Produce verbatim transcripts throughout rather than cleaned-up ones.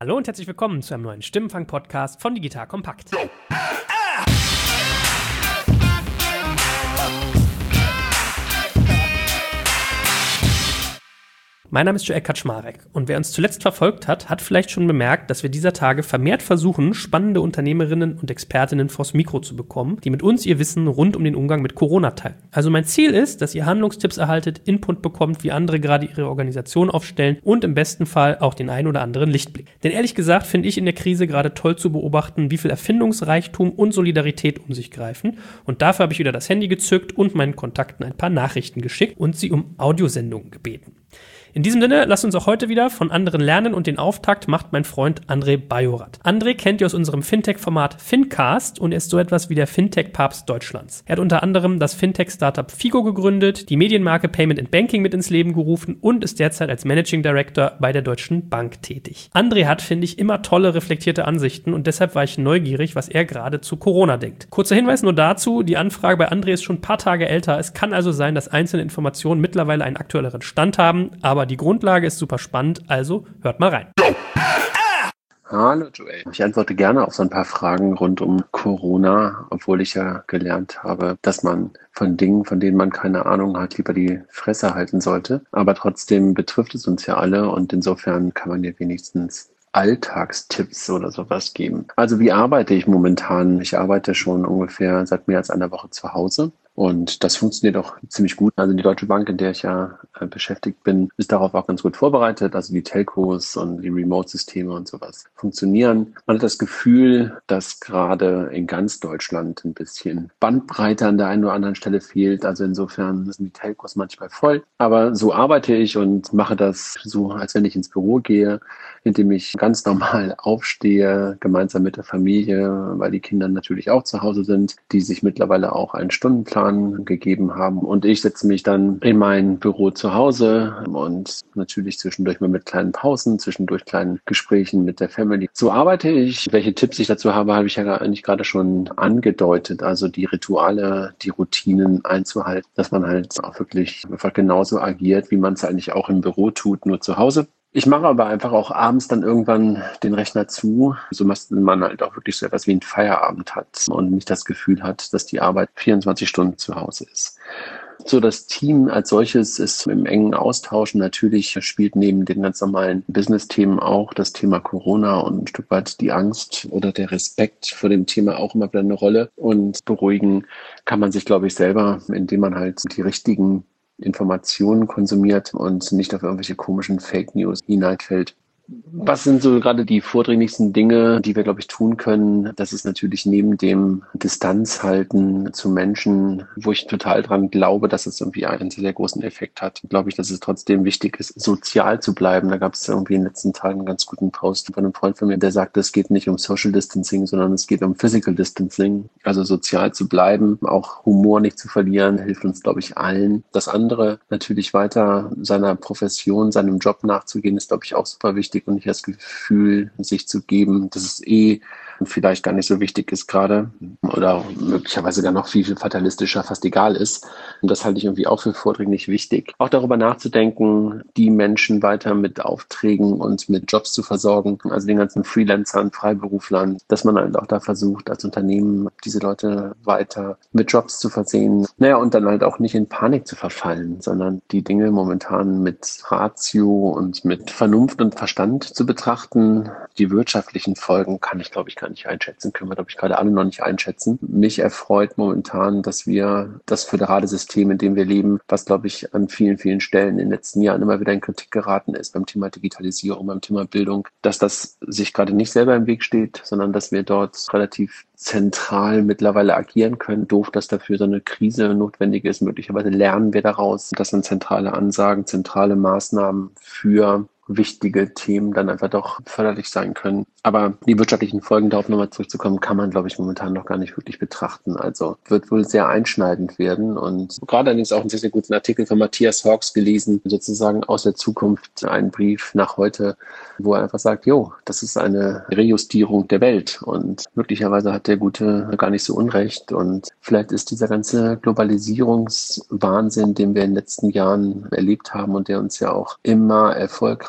Hallo und herzlich willkommen zu einem neuen Stimmenfang-Podcast von Digital Kompakt. Mein Name ist Joel Kaczmarek und wer uns zuletzt verfolgt hat, hat vielleicht schon bemerkt, dass wir dieser Tage vermehrt versuchen, spannende Unternehmerinnen und Expertinnen vors Mikro zu bekommen, die mit uns ihr Wissen rund um den Umgang mit Corona teilen. Also mein Ziel ist, dass ihr Handlungstipps erhaltet, Input bekommt, wie andere gerade ihre Organisation aufstellen und im besten Fall auch den ein oder anderen Lichtblick. Denn ehrlich gesagt finde ich in der Krise gerade toll zu beobachten, wie viel Erfindungsreichtum und Solidarität um sich greifen. Und dafür habe ich wieder das Handy gezückt und meinen Kontakten ein paar Nachrichten geschickt und sie um Audiosendungen gebeten. In diesem Sinne, lasst uns auch heute wieder von anderen lernen und den Auftakt macht mein Freund André Bajorat. André kennt ihr aus unserem Fintech-Format Fincast und er ist so etwas wie der Fintech-Papst Deutschlands. Er hat unter anderem das Fintech-Startup Figo gegründet, die Medienmarke Payment and Banking mit ins Leben gerufen und ist derzeit als Managing Director bei der Deutschen Bank tätig. André hat, finde ich, immer tolle, reflektierte Ansichten und deshalb war ich neugierig, was er gerade zu Corona denkt. Kurzer Hinweis nur dazu, die Anfrage bei André ist schon ein paar Tage älter. Es kann also sein, dass einzelne Informationen mittlerweile einen aktuelleren Stand haben, aber die Grundlage ist super spannend, also hört mal rein. Hallo Joel. Ich antworte gerne auf so ein paar Fragen rund um Corona, obwohl ich ja gelernt habe, dass man von Dingen, von denen man keine Ahnung hat, lieber die Fresse halten sollte. Aber trotzdem betrifft es uns ja alle und insofern kann man ja wenigstens Alltagstipps oder sowas geben. Also wie arbeite ich momentan? Ich arbeite schon ungefähr seit mehr als einer Woche zu Hause. Und das funktioniert auch ziemlich gut. Also die Deutsche Bank, in der ich ja äh, beschäftigt bin, ist darauf auch ganz gut vorbereitet. Also die Telcos und die Remote-Systeme und sowas funktionieren. Man hat das Gefühl, dass gerade in ganz Deutschland ein bisschen Bandbreite an der einen oder anderen Stelle fehlt. Also insofern sind die Telcos manchmal voll. Aber so arbeite ich und mache das so, als wenn ich ins Büro gehe, indem ich ganz normal aufstehe, gemeinsam mit der Familie, weil die Kinder natürlich auch zu Hause sind, die sich mittlerweile auch einen Stundenplan gegeben haben. Und ich setze mich dann in mein Büro zu Hause und natürlich zwischendurch mal mit kleinen Pausen, zwischendurch kleinen Gesprächen mit der Family. So arbeite ich. Welche Tipps ich dazu habe, habe ich ja eigentlich gerade schon angedeutet. Also die Rituale, die Routinen einzuhalten, dass man halt auch wirklich einfach genauso agiert, wie man es eigentlich auch im Büro tut, nur zu Hause. Ich mache aber einfach auch abends dann irgendwann den Rechner zu, so dass man halt auch wirklich so etwas wie einen Feierabend hat und nicht das Gefühl hat, dass die Arbeit vierundzwanzig Stunden zu Hause ist. So, das Team als solches ist im engen Austausch. Natürlich spielt neben den ganz normalen Business-Themen auch das Thema Corona und ein Stück weit die Angst oder der Respekt vor dem Thema auch immer wieder eine Rolle. Und beruhigen kann man sich, glaube ich, selber, indem man halt die richtigen Informationen konsumiert und nicht auf irgendwelche komischen Fake News hineinfällt. Was sind so gerade die vordringlichsten Dinge, die wir, glaube ich, tun können? Das ist natürlich neben dem Distanz halten zu Menschen, wo ich total dran glaube, dass es irgendwie einen sehr großen Effekt hat. Glaube ich, dass es trotzdem wichtig ist, sozial zu bleiben. Da gab es irgendwie in den letzten Tagen einen ganz guten Post von einem Freund von mir, der sagte, es geht nicht um Social Distancing, sondern es geht um Physical Distancing. Also sozial zu bleiben, auch Humor nicht zu verlieren, hilft uns, glaube ich, allen. Das andere, natürlich weiter seiner Profession, seinem Job nachzugehen, ist, glaube ich, auch super wichtig. Und nicht das Gefühl, sich zu geben, dass es eh vielleicht gar nicht so wichtig ist gerade oder möglicherweise gar noch viel, viel fatalistischer, fast egal ist. Und das halte ich irgendwie auch für vordringlich wichtig. Auch darüber nachzudenken, die Menschen weiter mit Aufträgen und mit Jobs zu versorgen, also den ganzen Freelancern, Freiberuflern, dass man halt auch da versucht, als Unternehmen diese Leute weiter mit Jobs zu versehen. Naja, und dann halt auch nicht in Panik zu verfallen, sondern die Dinge momentan mit Ratio und mit Vernunft und Verstand zu betrachten. Die wirtschaftlichen Folgen kann ich, glaube ich, gar nicht einschätzen, können wir, glaube ich, gerade alle noch nicht einschätzen. Mich erfreut momentan, dass wir das föderale System, in dem wir leben, was, glaube ich, an vielen, vielen Stellen in den letzten Jahren immer wieder in Kritik geraten ist, beim Thema Digitalisierung, beim Thema Bildung, dass das sich gerade nicht selber im Weg steht, sondern dass wir dort relativ zentral mittlerweile agieren können. Doof, dass dafür so eine Krise notwendig ist. Möglicherweise lernen wir daraus, dass dann zentrale Ansagen, zentrale Maßnahmen für wichtige Themen dann einfach doch förderlich sein können. Aber die wirtschaftlichen Folgen, darauf nochmal zurückzukommen, kann man, glaube ich, momentan noch gar nicht wirklich betrachten. Also wird wohl sehr einschneidend werden. Und gerade allerdings auch einen sehr, sehr guten Artikel von Matthias Hawks gelesen, sozusagen aus der Zukunft, einen Brief nach heute, wo er einfach sagt, jo, das ist eine Rejustierung der Welt. Und möglicherweise hat der Gute gar nicht so unrecht. Und vielleicht ist dieser ganze Globalisierungswahnsinn, den wir in den letzten Jahren erlebt haben und der uns ja auch immer erfolgreich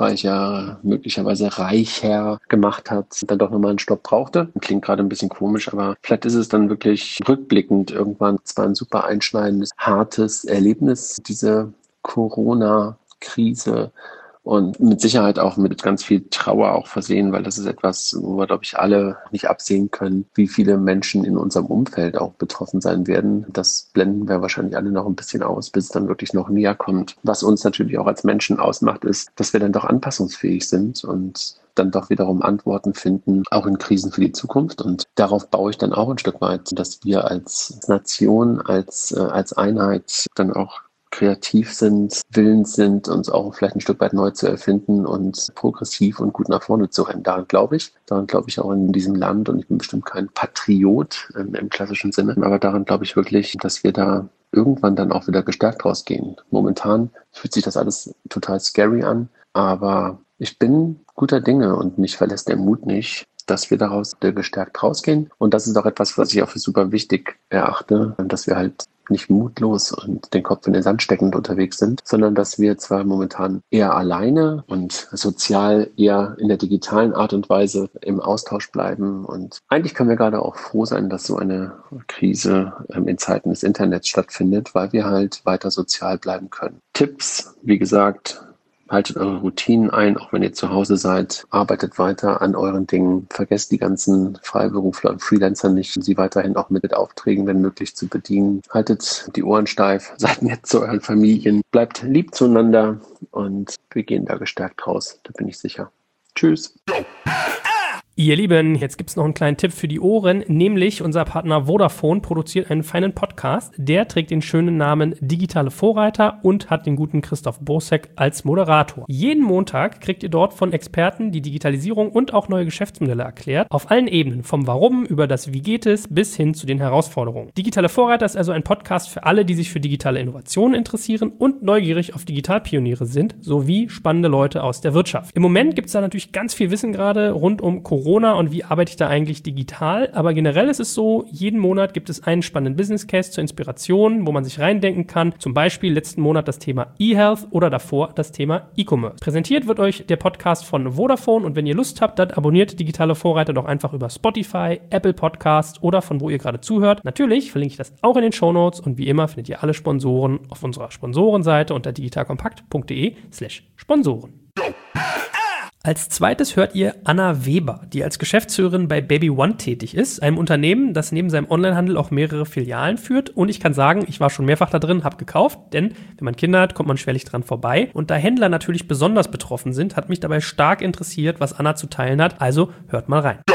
erfolgreicher, möglicherweise reicher gemacht hat, dann doch nochmal einen Stopp brauchte. Klingt gerade ein bisschen komisch, aber vielleicht ist es dann wirklich rückblickend irgendwann zwar ein super einschneidendes, hartes Erlebnis, diese Corona-Krise. Und mit Sicherheit auch mit ganz viel Trauer auch versehen, weil das ist etwas, wo wir, glaube ich, alle nicht absehen können, wie viele Menschen in unserem Umfeld auch betroffen sein werden. Das blenden wir wahrscheinlich alle noch ein bisschen aus, bis es dann wirklich noch näher kommt. Was uns natürlich auch als Menschen ausmacht, ist, dass wir dann doch anpassungsfähig sind und dann doch wiederum Antworten finden, auch in Krisen für die Zukunft. Und darauf baue ich dann auch ein Stück weit, dass wir als Nation, als, äh, als Einheit dann auch kreativ sind, willens sind, uns auch vielleicht ein Stück weit neu zu erfinden und progressiv und gut nach vorne zu rennen. Daran glaube ich. Daran glaube ich auch in diesem Land. Und ich bin bestimmt kein Patriot im, im klassischen Sinne. Aber daran glaube ich wirklich, dass wir da irgendwann dann auch wieder gestärkt rausgehen. Momentan fühlt sich das alles total scary an. Aber ich bin guter Dinge und mich verlässt der Mut nicht, dass wir daraus gestärkt rausgehen. Und das ist auch etwas, was ich auch für super wichtig erachte, dass wir halt nicht mutlos und den Kopf in den Sand steckend unterwegs sind, sondern dass wir zwar momentan eher alleine und sozial eher in der digitalen Art und Weise im Austausch bleiben. Und eigentlich können wir gerade auch froh sein, dass so eine Krise in Zeiten des Internets stattfindet, weil wir halt weiter sozial bleiben können. Tipps, wie gesagt, haltet eure Routinen ein, auch wenn ihr zu Hause seid. Arbeitet weiter an euren Dingen. Vergesst die ganzen Freiberufler und Freelancer nicht, sie weiterhin auch mit Aufträgen, wenn möglich, zu bedienen. Haltet die Ohren steif, seid nett zu euren Familien, bleibt lieb zueinander und wir gehen da gestärkt raus, da bin ich sicher. Tschüss. Ihr Lieben, jetzt gibt's noch einen kleinen Tipp für die Ohren, nämlich unser Partner Vodafone produziert einen feinen Podcast. Der trägt den schönen Namen Digitale Vorreiter und hat den guten Christoph Bosek als Moderator. Jeden Montag kriegt ihr dort von Experten die Digitalisierung und auch neue Geschäftsmodelle erklärt, auf allen Ebenen, vom Warum über das Wie geht es bis hin zu den Herausforderungen. Digitale Vorreiter ist also ein Podcast für alle, die sich für digitale Innovationen interessieren und neugierig auf Digitalpioniere sind, sowie spannende Leute aus der Wirtschaft. Im Moment gibt's da natürlich ganz viel Wissen gerade rund um Corona und wie arbeite ich da eigentlich digital. Aber generell ist es so, jeden Monat gibt es einen spannenden Business Case zur Inspiration, wo man sich reindenken kann. Zum Beispiel letzten Monat das Thema E-Health oder davor das Thema E-Commerce. Präsentiert wird euch der Podcast von Vodafone und wenn ihr Lust habt, dann abonniert Digitale Vorreiter doch einfach über Spotify, Apple Podcasts oder von wo ihr gerade zuhört. Natürlich verlinke ich das auch in den Shownotes und wie immer findet ihr alle Sponsoren auf unserer Sponsorenseite unter digitalkompakt.de slash Sponsoren. Als zweites hört ihr Anna Weber, die als Geschäftsführerin bei Baby One tätig ist, einem Unternehmen, das neben seinem Onlinehandel auch mehrere Filialen führt. Und ich kann sagen, ich war schon mehrfach da drin, habe gekauft, denn wenn man Kinder hat, kommt man schwerlich dran vorbei. Und da Händler natürlich besonders betroffen sind, hat mich dabei stark interessiert, was Anna zu teilen hat. Also hört mal rein.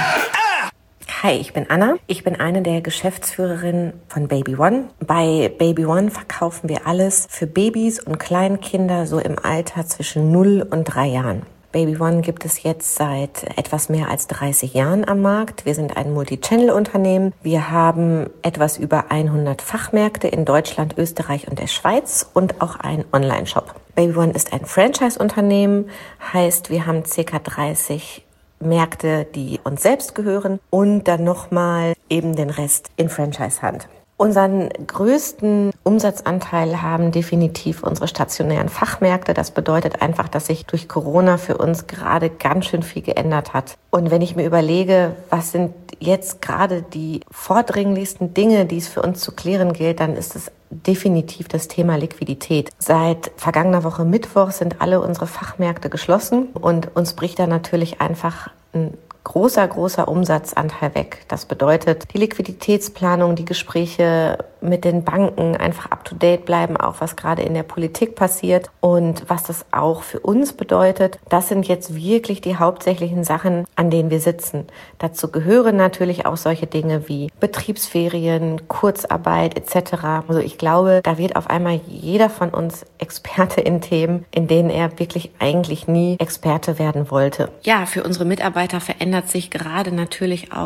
Hi, ich bin Anna. Ich bin eine der Geschäftsführerinnen von Baby One. Bei Baby One verkaufen wir alles für Babys und Kleinkinder so im Alter zwischen null und drei Jahren. Baby One gibt es jetzt seit etwas mehr als dreißig Jahren am Markt. Wir sind ein Multi-Channel-Unternehmen. Wir haben etwas über hundert Fachmärkte in Deutschland, Österreich und der Schweiz und auch einen Online-Shop. Baby One ist ein Franchise-Unternehmen, heißt wir haben ca. dreißig Märkte, die uns selbst gehören und dann nochmal eben den Rest in Franchise-Hand. Unseren größten Umsatzanteil haben definitiv unsere stationären Fachmärkte. Das bedeutet einfach, dass sich durch Corona für uns gerade ganz schön viel geändert hat. Und wenn ich mir überlege, was sind jetzt gerade die vordringlichsten Dinge, die es für uns zu klären gilt, dann ist es definitiv das Thema Liquidität. Seit vergangener Woche Mittwoch sind alle unsere Fachmärkte geschlossen und uns bricht da natürlich einfach ein großer, großer Umsatzanteil weg. Das bedeutet, die Liquiditätsplanung, die Gespräche mit den Banken einfach up-to-date bleiben, auch was gerade in der Politik passiert und was das auch für uns bedeutet. Das sind jetzt wirklich die hauptsächlichen Sachen, an denen wir sitzen. Dazu gehören natürlich auch solche Dinge wie Betriebsferien, Kurzarbeit et cetera. Also ich glaube, da wird auf einmal jeder von uns Experte in Themen, in denen er wirklich eigentlich nie Experte werden wollte. Ja, für unsere Mitarbeiter verändert sich gerade natürlich auch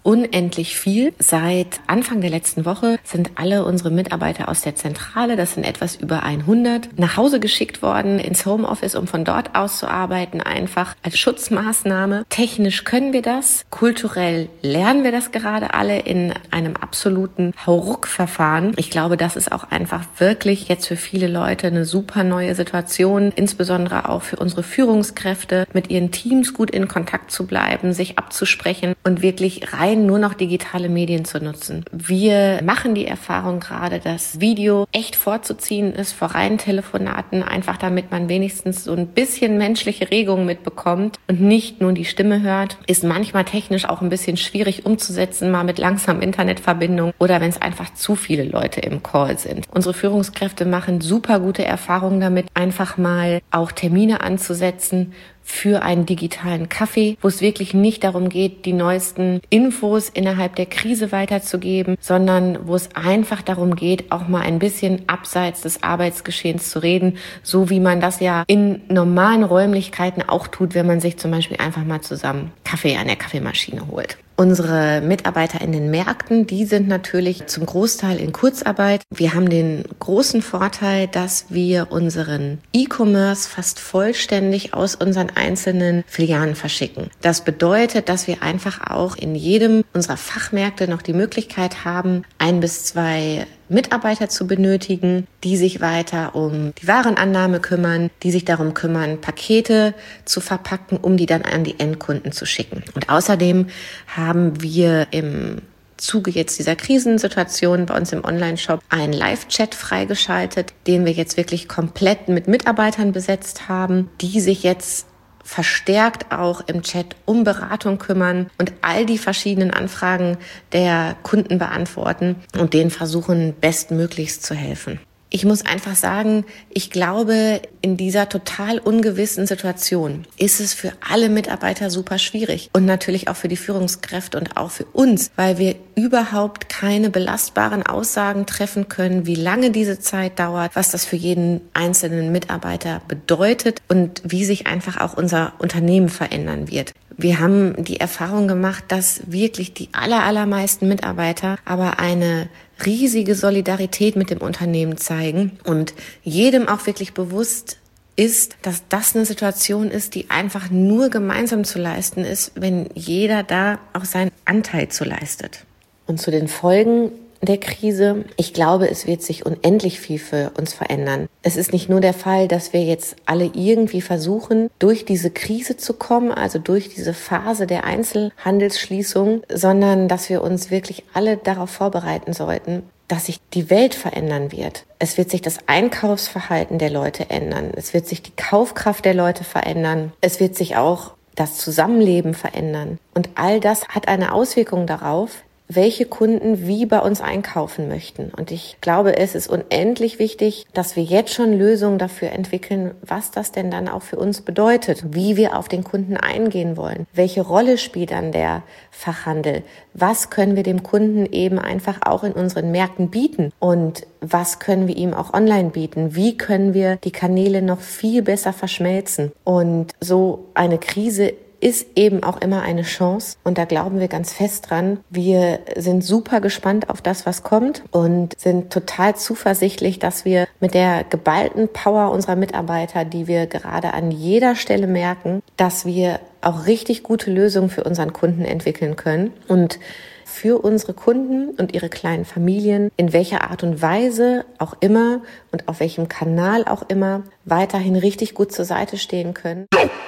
unendlich viel. Seit Anfang der letzten Woche sind alle unsere Mitarbeiter aus der Zentrale, das sind etwas über hundert, nach Hause geschickt worden ins Homeoffice, um von dort aus zu arbeiten, einfach als Schutzmaßnahme. Technisch können wir das, kulturell lernen wir das gerade alle in einem absoluten Hauruck-Verfahren. Ich glaube, das ist auch einfach wirklich jetzt für viele Leute eine super neue Situation, insbesondere auch für unsere Führungskräfte, mit ihren Teams gut in Kontakt zu bleiben, sich abzusprechen und wirklich rein nur noch digitale Medien zu nutzen. Wir machen die Erfahrung gerade, dass Video echt vorzuziehen ist vor reinen Telefonaten, einfach damit man wenigstens so ein bisschen menschliche Regung mitbekommt und nicht nur die Stimme hört. Ist manchmal technisch auch ein bisschen schwierig umzusetzen, mal mit langsamer Internetverbindung oder wenn es einfach zu viele Leute im Call sind. Unsere Führungskräfte machen super gute Erfahrungen damit, einfach mal auch Termine anzusetzen für einen digitalen Kaffee, wo es wirklich nicht darum geht, die neuesten Infos innerhalb der Krise weiterzugeben, sondern wo es einfach darum geht, auch mal ein bisschen abseits des Arbeitsgeschehens zu reden, so wie man das ja in normalen Räumlichkeiten auch tut, wenn man sich zum Beispiel einfach mal zusammen Kaffee an der Kaffeemaschine holt. Unsere Mitarbeiter in den Märkten, die sind natürlich zum Großteil in Kurzarbeit. Wir haben den großen Vorteil, dass wir unseren E-Commerce fast vollständig aus unseren einzelnen Filialen verschicken. Das bedeutet, dass wir einfach auch in jedem unserer Fachmärkte noch die Möglichkeit haben, ein bis zwei Mitarbeiter zu benötigen, die sich weiter um die Warenannahme kümmern, die sich darum kümmern, Pakete zu verpacken, um die dann an die Endkunden zu schicken. Und außerdem haben wir im Zuge jetzt dieser Krisensituation bei uns im Online-Shop einen Live-Chat freigeschaltet, den wir jetzt wirklich komplett mit Mitarbeitern besetzt haben, die sich jetzt verstärkt auch im Chat um Beratung kümmern und all die verschiedenen Anfragen der Kunden beantworten und denen versuchen, bestmöglichst zu helfen. Ich muss einfach sagen, ich glaube, in dieser total ungewissen Situation ist es für alle Mitarbeiter super schwierig und natürlich auch für die Führungskräfte und auch für uns, weil wir überhaupt keine belastbaren Aussagen treffen können, wie lange diese Zeit dauert, was das für jeden einzelnen Mitarbeiter bedeutet und wie sich einfach auch unser Unternehmen verändern wird. Wir haben die Erfahrung gemacht, dass wirklich die aller, allermeisten Mitarbeiter aber eine riesige Solidarität mit dem Unternehmen zeigen und jedem auch wirklich bewusst ist, dass das eine Situation ist, die einfach nur gemeinsam zu leisten ist, wenn jeder da auch seinen Anteil zu leistet. Und zu den Folgen der Krise. Ich glaube, es wird sich unendlich viel für uns verändern. Es ist nicht nur der Fall, dass wir jetzt alle irgendwie versuchen, durch diese Krise zu kommen, also durch diese Phase der Einzelhandelsschließung, sondern dass wir uns wirklich alle darauf vorbereiten sollten, dass sich die Welt verändern wird. Es wird sich das Einkaufsverhalten der Leute ändern. Es wird sich die Kaufkraft der Leute verändern. Es wird sich auch das Zusammenleben verändern. Und all das hat eine Auswirkung darauf, welche Kunden wie bei uns einkaufen möchten. Und ich glaube, es ist unendlich wichtig, dass wir jetzt schon Lösungen dafür entwickeln, was das denn dann auch für uns bedeutet, wie wir auf den Kunden eingehen wollen. Welche Rolle spielt dann der Fachhandel? Was können wir dem Kunden eben einfach auch in unseren Märkten bieten? Und was können wir ihm auch online bieten? Wie können wir die Kanäle noch viel besser verschmelzen? Und so eine Krise ist eben auch immer eine Chance und da glauben wir ganz fest dran. Wir sind super gespannt auf das, was kommt und sind total zuversichtlich, dass wir mit der geballten Power unserer Mitarbeiter, die wir gerade an jeder Stelle merken, dass wir auch richtig gute Lösungen für unseren Kunden entwickeln können und für unsere Kunden und ihre kleinen Familien, in welcher Art und Weise auch immer und auf welchem Kanal auch immer, weiterhin richtig gut zur Seite stehen können.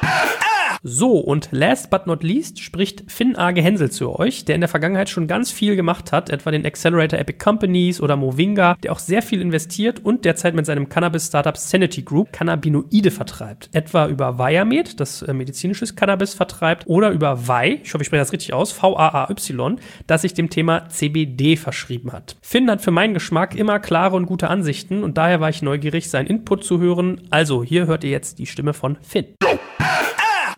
So, und last but not least spricht Finn Age Hensel zu euch, der in der Vergangenheit schon ganz viel gemacht hat, etwa den Accelerator Epic Companies oder Movinga, der auch sehr viel investiert und derzeit mit seinem Cannabis-Startup Sanity Group Cannabinoide vertreibt. Etwa über Viamed, das äh, medizinisches Cannabis vertreibt, oder über Vi, ich hoffe, ich spreche das richtig aus, V A A Y, das sich dem Thema C B D verschrieben hat. Finn hat für meinen Geschmack immer klare und gute Ansichten und daher war ich neugierig, seinen Input zu hören. Also, hier hört ihr jetzt die Stimme von Finn.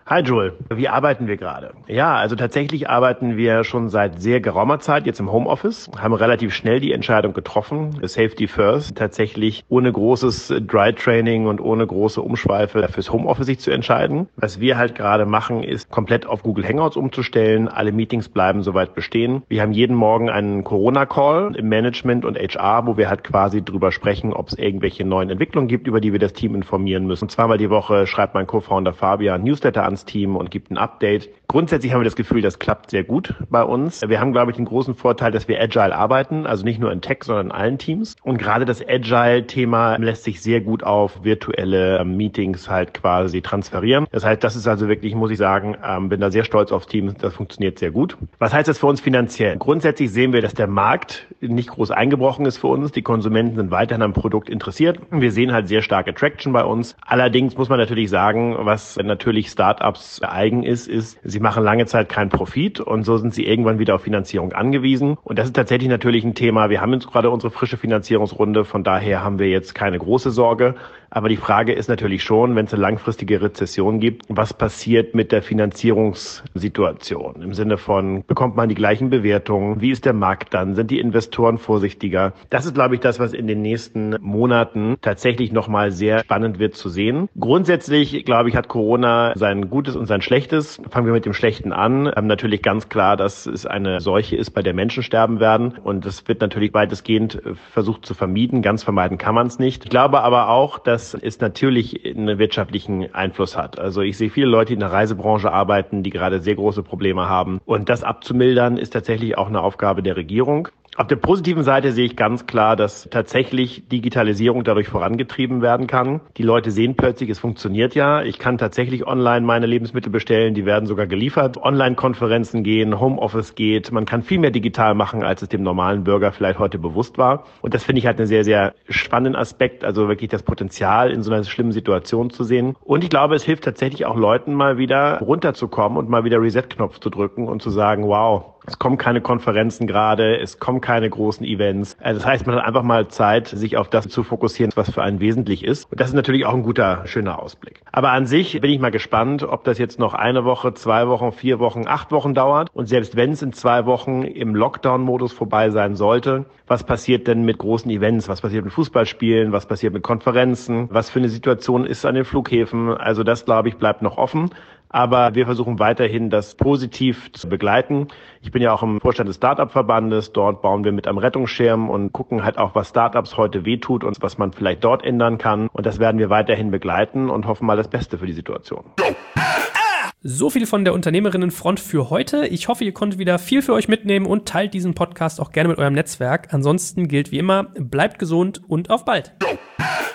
Hi Joel, wie arbeiten wir gerade? Ja, also tatsächlich arbeiten wir schon seit sehr geraumer Zeit jetzt im Homeoffice, haben relativ schnell die Entscheidung getroffen, Safety First, tatsächlich ohne großes Dry Training und ohne große Umschweife fürs Homeoffice sich zu entscheiden. Was wir halt gerade machen, ist komplett auf Google Hangouts umzustellen. Alle Meetings bleiben soweit bestehen. Wir haben jeden Morgen einen Corona-Call im Management und H R, wo wir halt quasi drüber sprechen, ob es irgendwelche neuen Entwicklungen gibt, über die wir das Team informieren müssen. Zweimal die Woche schreibt mein Co-Founder Fabian Newsletter ans Team und gibt ein Update. Grundsätzlich haben wir das Gefühl, das klappt sehr gut bei uns. Wir haben, glaube ich, den großen Vorteil, dass wir agile arbeiten, also nicht nur in Tech, sondern in allen Teams. Und gerade das Agile-Thema lässt sich sehr gut auf virtuelle Meetings halt quasi transferieren. Das heißt, das ist also wirklich, muss ich sagen, bin da sehr stolz auf Teams. Das funktioniert sehr gut. Was heißt das für uns finanziell? Grundsätzlich sehen wir, dass der Markt nicht groß eingebrochen ist für uns. Die Konsumenten sind weiterhin am Produkt interessiert. Wir sehen halt sehr starke Traction bei uns. Allerdings muss man natürlich sagen, was natürlich Startups eigen ist, ist, sie machen lange Zeit keinen Profit und so sind sie irgendwann wieder auf Finanzierung angewiesen. Und das ist tatsächlich natürlich ein Thema. Wir haben jetzt gerade unsere frische Finanzierungsrunde, von daher haben wir jetzt keine große Sorge. Aber die Frage ist natürlich schon, wenn es eine langfristige Rezession gibt, was passiert mit der Finanzierungssituation? Im Sinne von, bekommt man die gleichen Bewertungen? Wie ist der Markt dann? Sind die Investoren vorsichtiger? Das ist, glaube ich, das, was in den nächsten Monaten tatsächlich nochmal sehr spannend wird zu sehen. Grundsätzlich, glaube ich, hat Corona sein Gutes und sein Schlechtes. Fangen wir mit dem Schlechten an. Ähm, natürlich ganz klar, dass es eine Seuche ist, bei der Menschen sterben werden. Und das wird natürlich weitestgehend versucht zu vermieden. Ganz vermeiden kann man es nicht. Ich glaube aber auch, dass es natürlich einen wirtschaftlichen Einfluss hat. Also ich sehe viele Leute, die in der Reisebranche arbeiten, die gerade sehr große Probleme haben. Und das abzumildern ist tatsächlich auch eine Aufgabe der Regierung. Auf der positiven Seite sehe ich ganz klar, dass tatsächlich Digitalisierung dadurch vorangetrieben werden kann. Die Leute sehen plötzlich, es funktioniert ja. Ich kann tatsächlich online meine Lebensmittel bestellen, die werden sogar geliefert. Online-Konferenzen gehen, Homeoffice geht. Man kann viel mehr digital machen, als es dem normalen Bürger vielleicht heute bewusst war. Und das finde ich halt einen sehr, sehr spannenden Aspekt, also wirklich das Potenzial in so einer schlimmen Situation zu sehen. Und ich glaube, es hilft tatsächlich auch Leuten mal wieder runterzukommen und mal wieder Reset-Knopf zu drücken und zu sagen, wow, es kommen keine Konferenzen gerade, es kommen keine großen Events. Das heißt, man hat einfach mal Zeit, sich auf das zu fokussieren, was für einen wesentlich ist. Und das ist natürlich auch ein guter, schöner Ausblick. Aber an sich bin ich mal gespannt, ob das jetzt noch eine Woche, zwei Wochen, vier Wochen, acht Wochen dauert. Und selbst wenn es in zwei Wochen im Lockdown-Modus vorbei sein sollte, was passiert denn mit großen Events? Was passiert mit Fußballspielen? Was passiert mit Konferenzen? Was für eine Situation ist an den Flughäfen? Also das, glaube ich, bleibt noch offen. Aber wir versuchen weiterhin, das positiv zu begleiten. Ich bin ja auch im Vorstand des Startup-Verbandes. Dort bauen wir mit am Rettungsschirm und gucken halt auch, was Startups heute wehtut und was man vielleicht dort ändern kann. Und das werden wir weiterhin begleiten und hoffen mal das Beste für die Situation. So viel von der Unternehmerinnenfront für heute. Ich hoffe, ihr konntet wieder viel für euch mitnehmen und teilt diesen Podcast auch gerne mit eurem Netzwerk. Ansonsten gilt wie immer, bleibt gesund und auf bald.